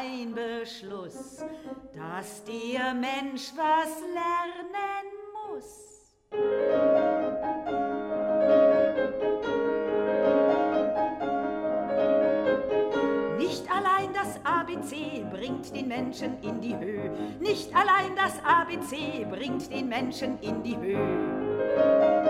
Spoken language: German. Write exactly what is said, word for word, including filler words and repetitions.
ein Beschluss, dass der Mensch was lernen muss. Nicht allein das A B C bringt den Menschen in die Höhe. Nicht allein das A B C bringt den Menschen in die Höhe.